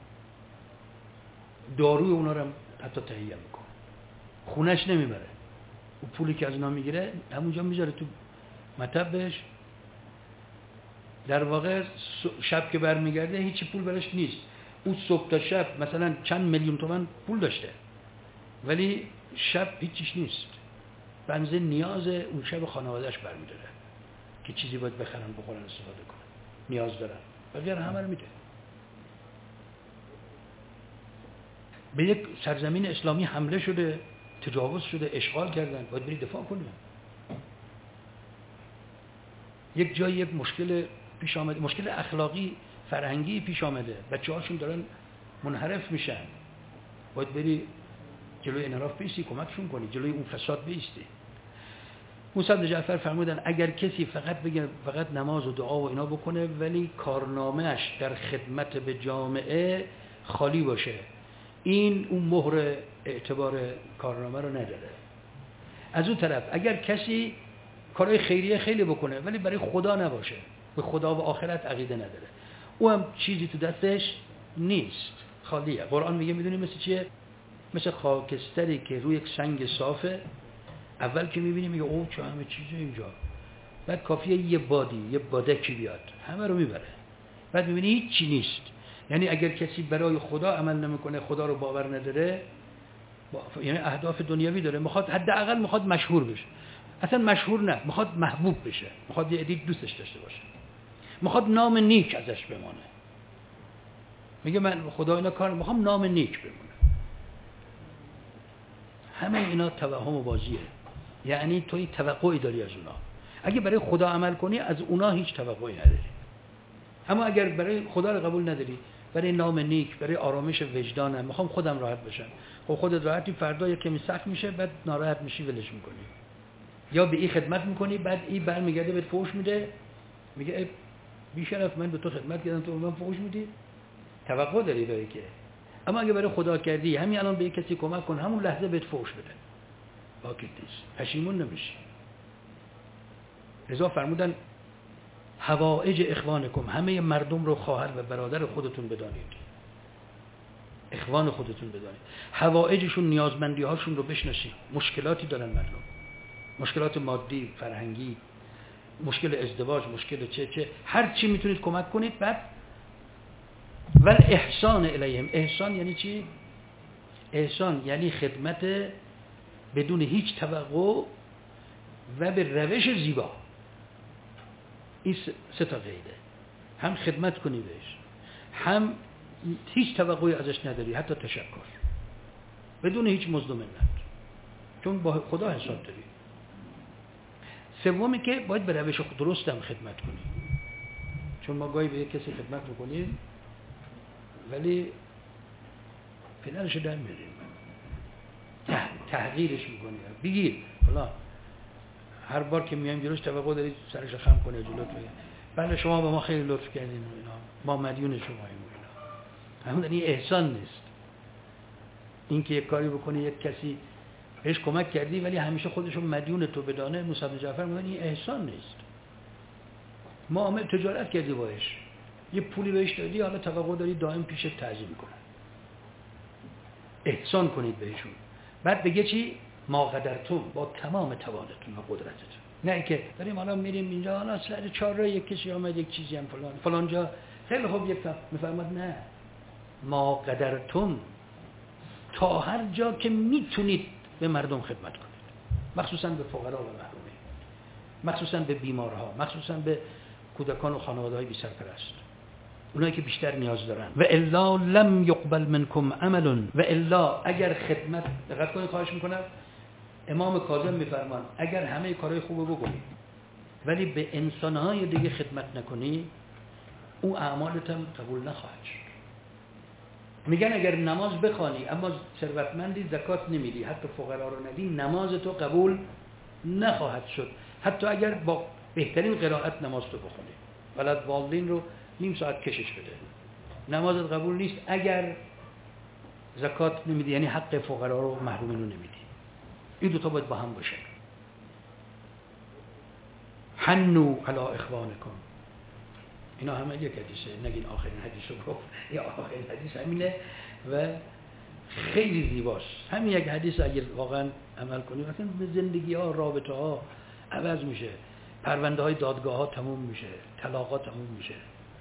داروی اونا رو هم حتی تهیه میکنه، خونش نمیبره، اون پولی که از اونا میگیره همونجا میذاره تو مطبش. در واقع شب که برمیگرده هیچی پول برش نیست. اون صبح تا شب مثلا چند میلیون تومان پول داشته، ولی شب هیچیش نیست. بنز نیاز اون شب خانواده‌اش برمی‌داره که چیزی باید بخرن بخورن استفاده کنن، نیاز دارن، بقیه همه رو میده. به یک سرزمین اسلامی حمله شده، تجاوز شده، اشغال کردن، باید بری دفاع کنی. یک جایی یک مشکل پیش آمده، مشکل اخلاقی فرهنگی پیش آمده، بچه‌هاشون دارن منحرف میشن، باید بری جلوی انحراف بیستی، کمکشون کنی، جلوی اون فساد بیستی. موسی بن جعفر فرمودن اگر کسی فقط بگه فقط نماز و دعا و اینا بکنه ولی کارنامه‌اش در خدمت به جامعه خالی باشه، این اون مهر اعتبار کارنامه رو نداره. از اون طرف اگر کسی کارهای خیریه خیلی بکنه ولی برای خدا نباشه، به خدا و آخرت عقیده نداره، او هم چیزی تو دستش نیست، خالیه. قرآن میگه میدونی مثل چیه؟ مثل خاکستری که روی یک سنگ صافه، اول که میبینی میگه اوه چه همه چیزه اینجا، بعد کافیه یه بادکی بیاد همه رو میبره، بعد میبینی هیچ چی نیست. یعنی اگر کسی برای خدا عمل نمیکنه، خدا رو باور نداره، یعنی اهداف دنیوی داره، میخواد حداقل میخواد مشهور بشه، اصلا مشهور نه، میخواد محبوب بشه، میخواد یه عده دوستش داشته باشه، میخواد نام نیک ازش بمانه. میگه من خدا اینا کار میخوام نام نیک بمونه. همه اینا توهم و بازیه. یعنی توی توقعی داری از اونا. اگه برای خدا عمل کنی از اونا هیچ توقعی نداری. اما اگر برای خدا رو قبول نداری، برای نام نیک، برای آرامش وجدانم، میخوام خودم راحت بشم، خب خودت راحتی، فردا یک کمی سخت میشه، بعد ناراحت میشی ولش میکنی، یا به این خدمت میکنی، بعد این برمیگرده بهت فحش میده، میگه ای بی شرف من به تو خدمت کردم تو به من فحش میدی، توقع داری برای که. اما اگه برای خدا کردی، همین الان به کسی کمک کن، همون لحظه بهت فحش بده، باکت نیست، پشیمون نمیشی. رضا فرمودن حوائج اخوانکم، همه مردم رو خواهر و برادر خودتون بدانید، اخوان خودتون بدانید، حوائجشون، نیازمندی هاشون رو بشناسید. مشکلاتی دارن مردم، مشکلات مادی، فرهنگی، مشکل ازدواج، مشکل چه هر چی میتونید کمک کنید. بعد ول احسان الیهم، احسان یعنی چی؟ احسان یعنی خدمت بدون هیچ توقع و به روش زیبا. این سه تا قیده، هم خدمت کنی بهش، هم هیچ توقعی ازش نداری، حتی تشکر، بدون هیچ مزد و منت، چون با خدا حساب داری. سومی که باید به روش درست هم خدمت کنی، چون ما گاهی به یک کسی خدمت میکنیم ولی پدرشو در میاریم، تحقیرش میکنیم، بگیر فلان، هر بار که میایم جلوش توقع دارید سرش خم کنه جلوت بگه بله شما به ما خیلی لطف کردین و اینا، ما مدیون شماییم و اینا. همون این احسان نیست. این که یک کاری بکنی یک کسی بهش کمک کردی ولی همیشه خودشو مدیون تو بدانه، موسی بن جعفر میگه این احسان نیست. معامله تجارت کردی باش، یه پولی بهش دادی، حالا توقع داری دائم پیشت تعظیم کنه. احسان کنید بهشون. بعد بگه چی؟ ما قدرتون، با تمام توانتون و قدرتتون. نه اینکه داریم حالا میریم اینجا، حالا سر چهارراه یک کسی اومد یک چیزی هم فلان جا خیلی خوب، یک تا میفرماد نه، ما قدرتون، تا هر جا که میتونید به مردم خدمت کنید، مخصوصا به فقرا و محرومین، مخصوصا به بیمارها، مخصوصا به کودکان و خانواده‌های بی سرپرست، اونایی که بیشتر نیاز دارن. و الا لم یقبل منکم عمل، و الا اگر خدمت، دقت کنید خواهش میکنم، امام کاظم میفرمان اگر همه کارهای خوبو بکنی ولی به انسانهای دیگه خدمت نکنی، او اعمالت هم قبول نخواهد شد. میگن اگر نماز بخوانی اما ثروتمندی، زکات نمیدی، حتی فقرا رو ندی، نماز تو قبول نخواهد شد، حتی اگر با بهترین قرائت نماز تو بخونی، ولد والدین رو نیم ساعت کشش بده، نمازت قبول نیست اگر زکات نمیدی، یعنی حق فقرا رو محرومین رو نمیدی. این دوتا باید با هم باشه. حنو علی اخوانکم، اینا همه یک حدیثه، نگین آخرین حدیث رو گفت، یا آخرین حدیث همینه و خیلی زیباست. همین یک حدیث اگر واقعا عمل کنیم مثلا به زندگی ها، رابطه ها عوض میشه، پرونده های دادگاه ها تموم میشه، طلاقات تموم میشه.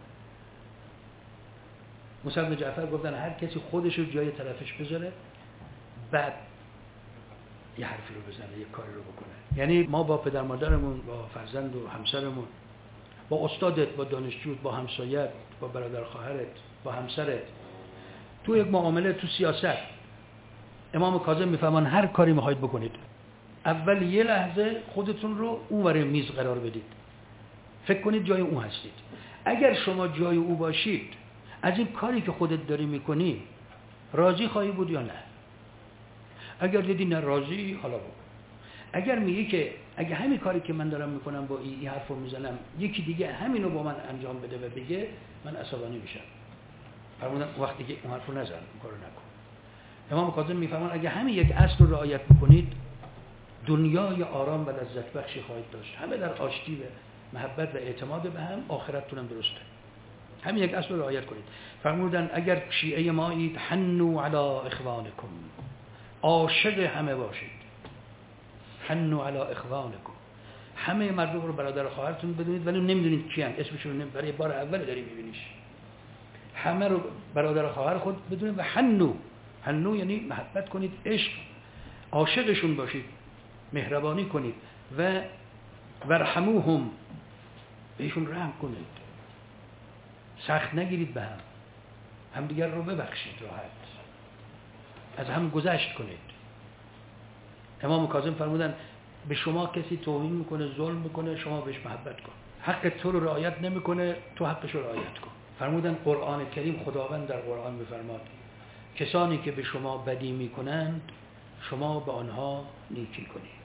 موسی بن جعفر گفتن هر کسی خودش رو جای طرفش بذاره، بعد یه حرفی رو بزنه، یه کاری رو بکنه. یعنی ما با پدر مادرمون، با فرزند و همسرمون، با استادت، با دانشجوت، با همسایت، با برادر خواهرت، با همسرت، تو یک معامله، تو سیاست، امام کاظم میفهمن هر کاری میخواید بکنید، اول یه لحظه خودتون رو اونور میز قرار بدید، فکر کنید جای اون هستید. اگر شما جای او باشید، از این کاری که خودت داری میکنی راضی خواهی بود یا نه؟ اگر دیدی نه راضی، حالا بکن. اگر میگی که اگه همین کاری که من دارم میکنم با این حرف رو میزنم یکی دیگه همینو با من انجام بده و بگه، من عصبانی میشم. فرمودن وقتی که اون حرف رو نزن، اون کارو نکن. امام کاظم میفهمن اگه همین یک اصل رو رعایت بکنید، دنیای آرام و لذت بخشی خواهید داشت، همه در آشتی و محبت و اعتماد به هم، آخرتتون هم درسته. همین یک اصل رو رعایت کنید. فرمودن اگر شیعه مایید، حنوا علی اخوانکم، عاشق همه باشید. حنوا علی اخوانکم، همه مردم رو برادر خواهرتون بدونید، ولی نمیدونید کیان، اسمشون رو برای بار اول داری میبینیش. همه رو برادر خواهر خود بدونید و حنو یعنی محبت کنید، عشق، عاشقشون باشید، مهربانی کنید و ورحموهم، بهشون رحم کنید، سخت نگیرید به هم، همدیگر رو ببخشید، راحت از هم گذشت کنید. امام کاظم فرمودن به شما کسی توهین میکنه، ظلم میکنه، شما بهش محبت کن. حق تو رو رعایت نمیکنه، تو حقش رو رعایت کن. فرمودن قرآن کریم، خداوند در قرآن میفرماد کسانی که به شما بدی میکنند شما به آنها نیکی کنید.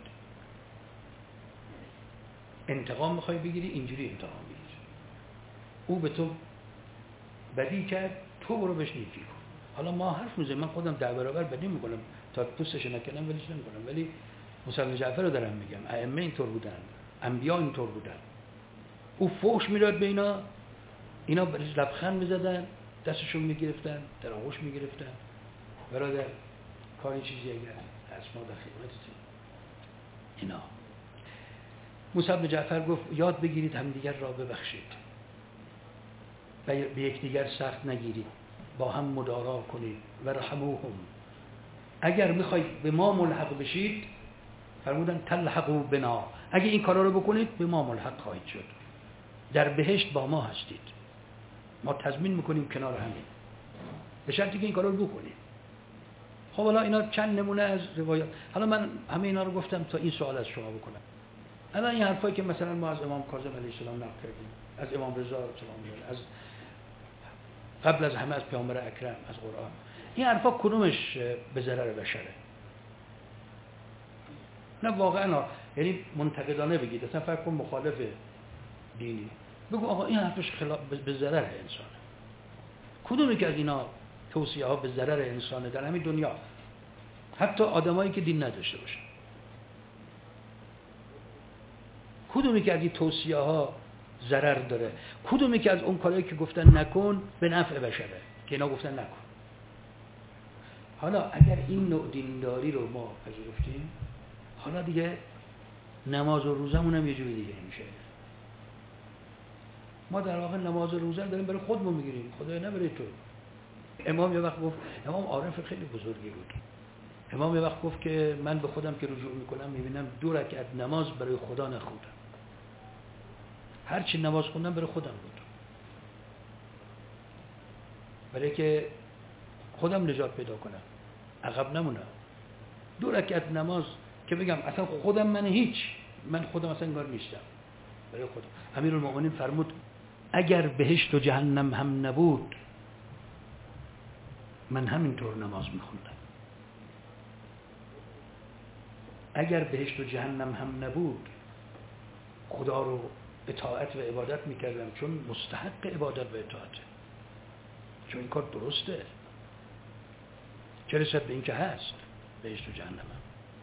انتقام میخوای بگیری، اینجوری انتقام بگیر. او به تو بدی کرد، تو برو بهش نیکی کن. حالا ما حرف میزنیم، من خودم 10 برابر بدی میکنم، تا پوستش نکنم ولیش نمیکنم، ولی موسی بن جعفر رو دارم میگم، ائمه اینطور بودن، انبیا اینطور بودن. او فحش میداد به اینا بهش لبخند میزدن، دستشون میگرفتن، در آغوش میگرفتن. برادر کاری چیزی اگر از ما در خدمتتیم. اینا موسی بن جعفر گفت یاد بگیرید همدیگر را ببخشید و به یکدیگر سخت نگیرید، با هم مدارا کنید و رحموهم. اگر میخواید به ما ملحق بشید، فرمودن تلحقوا بنا، اگه این کارا رو بکنید به ما ملحق خواهید شد، در بهشت با ما هستید، ما تضمین میکنیم کنار همین، به شرطی که این کارا رو بکنید. خب حالا اینا چند نمونه از روایات. حالا من همه اینا رو گفتم تا این سوال از شما بکنم. الان این حرفایی که مثلا ما از امام کاظم علیه السلام نقل کردیم، از امام رضا سلام الله، از قبل از همه از پیامبر اکرم، از قرآن، این حرفا کدومش به ضرر بشره؟ نه واقعا، یعنی منتقدانه بگید، اصلا فکر کن مخالف دینی، بگو آقا این حرفش به ضرر انسانه. کدومی که از اینا توصیه ها به ضرر انسانه در همین دنیا، حتی آدمایی که دین نداشته باشن؟ کدومی که از این توصیه ها ضرر داره؟ کدومی که از اون کارهایی که گفتن نکن به نفع بشره که اینا گفتن نکن؟ حالا اگر این نوع دینداری رو ما پذیرفتیم، حالا دیگه نماز و روزمون هم یه جوری دیگه میشه. ما در واقع نماز و روزه داریم برای خودمون میگیریم، خدای نه برای تو. امام یه وقت گفت، امام عارف خیلی بزرگی بود، امام یه وقت گفت که من به خودم که رجوع میکنم میبینم 2 رکعت نماز برای خدا نخوندم، هرچی نماز خوندم برای خودم بود، برای که خودم نجات پیدا کنم، عقب نمونم. 2 رکعت نماز که بگم اصلا خودم من خودم اصلا انگار نیستم، برای خودم. امیرالمومنین فرمود اگر بهشت و جهنم هم نبود من همینطور نماز میخوندم. اگر بهشت و جهنم هم نبود خدا رو اطاعت و عبادت میکردم، چون مستحق عبادت و اطاعته، چون این کار درسته، چه رسد به این که هست بهشت و جهنم هم.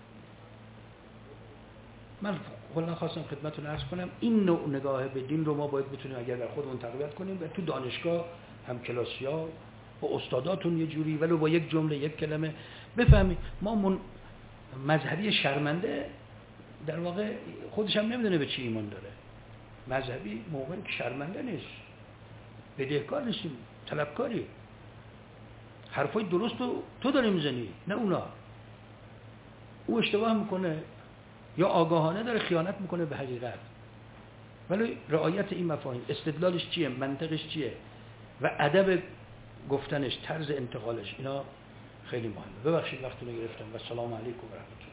من کلا خواستم خدمتتون عرض کنم این نوع نگاه به دین رو ما باید بتونیم اگر در خودمون تقویت کنیم و تو دانشگاه هم کلاسیا با استاداتون یه جوری ولو با یک جمله یک کلمه بفهمید. ما مذهبی شرمنده در واقع خودش هم نمیدونه به چی ایمان داره. مذهبی موقعی که شرمنده نیست، بدهکار نیستیم، طلبکاری، حرفای درست رو تو داری میزنی نه اونا. او اشتباه میکنه یا آگاهانه داره خیانت میکنه به حقیقت، ولی رعایت این مفاهیم، استدلالش چیه، منطقش چیه و ادب گفتنش، طرز انتقالش، اینا خیلی مهمه. ببخشید وقتتون رو گرفتم و سلام علیکم و رحمت الله.